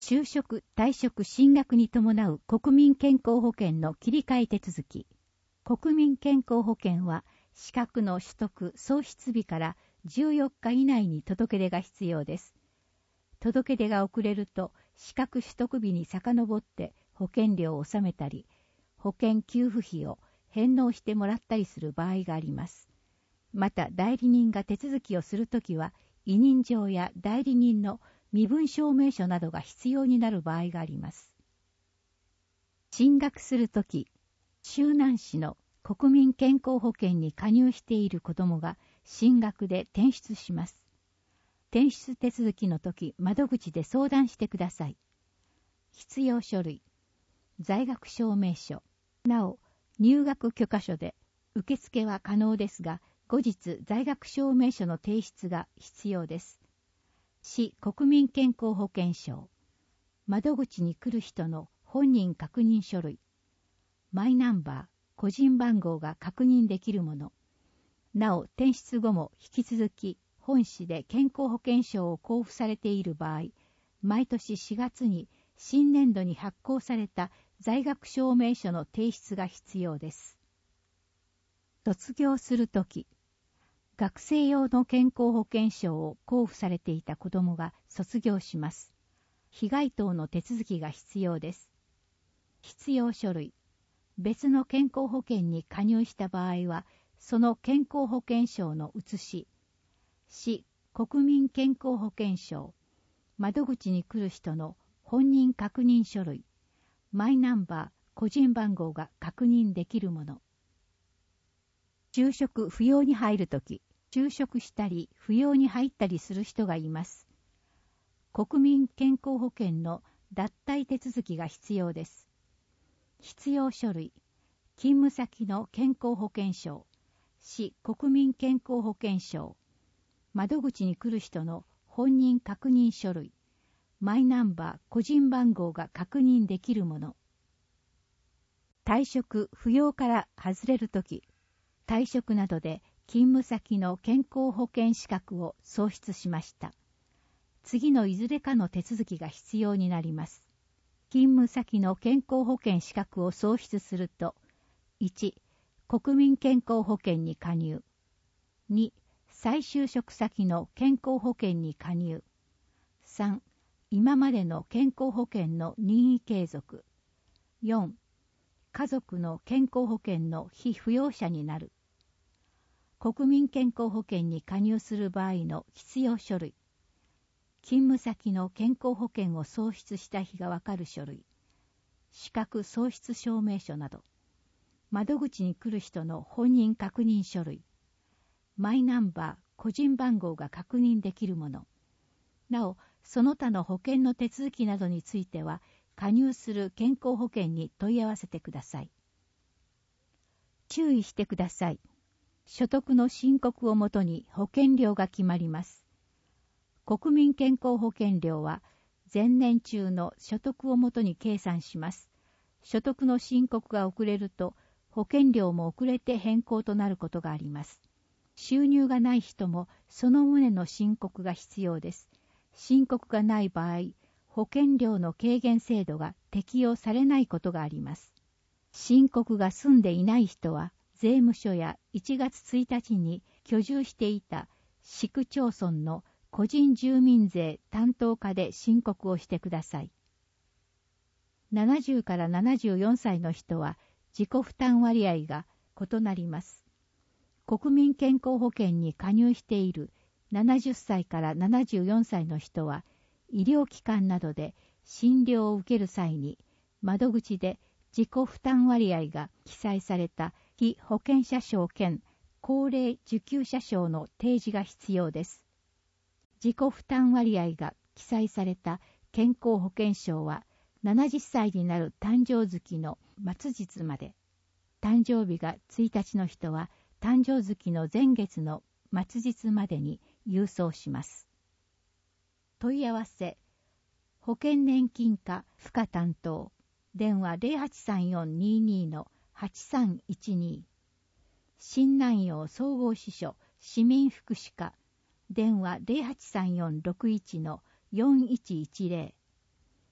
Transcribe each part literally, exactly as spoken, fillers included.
就職、退職、進学に伴う国民健康保険の切り替え手続き。国民健康保険は、資格の取得・創出日からじゅうよっか以内に届け出が必要です。届け出が遅れると、資格取得日に遡って保険料を納めたり、保険給付費を返納してもらったりする場合があります。また、代理人が手続きをするときは、委任状や代理人の身分証明書などが必要になる場合があります。進学するとき、周南市の国民健康保険に加入している子どもが進学で転出します。転出手続きのとき、窓口で相談してください。必要書類、在学証明書、なお、入学許可書で受付は可能ですが、後日在学証明書の提出が必要です。市国民健康保険証、窓口に来る人の本人確認書類、マイナンバー、個人番号が確認できるもの。なお、転出後も引き続き本市で健康保険証を交付されている場合、毎年しがつに新年度に発行された在学証明書の提出が必要です。卒業するとき、学生用の健康保険証を交付されていた子どもが卒業します。被害等の手続きが必要です。必要書類、別の健康保険に加入した場合は、その健康保険証の写し、市国民健康保険証、窓口に来る人の本人確認書類、マイナンバー、個人番号が確認できるもの。就職扶養に入るとき、就職したり扶養に入ったりする人がいます。国民健康保険の脱退手続きが必要です。必要書類、勤務先の健康保険証、市国民健康保険証、窓口に来る人の本人確認書類、マイナンバー、個人番号が確認できるもの。退職、扶養から外れるとき、退職などで勤務先の健康保険資格を喪失しました。次のいずれかの手続きが必要になります。勤務先の健康保険資格を喪失すると、いち、国民健康保険に加入。に、再就職先の健康保険に加入。さん、今までの健康保険の任意継続。よん、家族の健康保険の被扶養者になる。国民健康保険に加入する場合の必要書類。勤務先の健康保険を喪失した日がわかる書類。資格喪失証明書など。窓口に来る人の本人確認書類。マイナンバー、個人番号が確認できるもの。なお、その他の保険の手続きなどについては、加入する健康保険に問い合わせてください。注意してください。所得の申告をもとに保険料が決まります。国民健康保険料は前年中の所得をもとに計算します。所得の申告が遅れると保険料も遅れて変更となることがあります。収入がない人もその旨の申告が必要です。申告がない場合、保険料の軽減制度が適用されないことがあります。申告が済んでいない人は、税務署やいちがつついたちに居住していた市区町村の個人住民税担当課で申告をしてください。ななじゅうからななじゅうよんさいの人は自己負担割合が異なります。国民健康保険に加入しているななじゅっさいからななじゅうよんさいの人は、医療機関などで診療を受ける際に窓口で自己負担割合が記載された被保険者証兼高齢受給者証の提示が必要です。自己負担割合が記載された健康保険証はななじゅっさいになる誕生月の末日まで、誕生日がついたちの人は誕生月の前月の末日までに郵送します。問い合わせ、保険年金課付加担当、電話 ゼロはちさんよんにーにーのはちさんいちにー、新南陽総合支所市民福祉課、電話 ゼロはちさんよんろくいちのよんいちいちゼロ、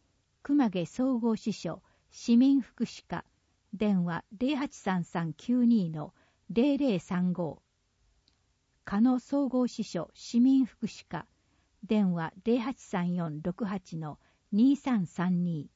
熊毛総合支所市民福祉課電話 ゼロはちさんさんきゅうに のゼロゼロさんご。加野総合支所市民福祉課電話 ゼロはちさんよんろくはち のにさんさんに。